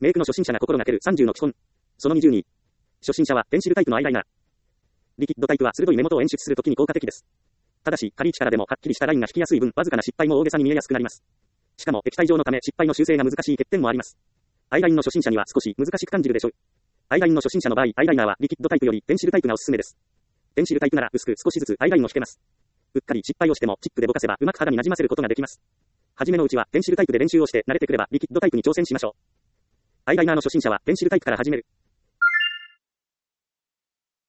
メイクの初心者が心がける30の基本。その22。初心者はペンシルタイプのアイライナー。リキッドタイプは鋭い目元を演出するときに効果的です。ただし、軽い力でもはっきりしたラインが引きやすい分、わずかな失敗も大げさに見えやすくなります。しかも、液体状のため失敗の修正が難しい欠点もあります。アイラインの初心者には少し難しく感じるでしょう。アイラインの初心者の場合、アイライナーはリキッドタイプよりペンシルタイプがおすすめです。ペンシルタイプなら薄く少しずつアイラインを引けます。うっかり失敗をしてもチップでぼかせばうまく肌に馴染ませることができます。はじめのうちはペンシルタイプで練習をして慣れてくればリキッドタイプに挑戦しましょう。アイライナーの初心者はペンシルタイプから始める。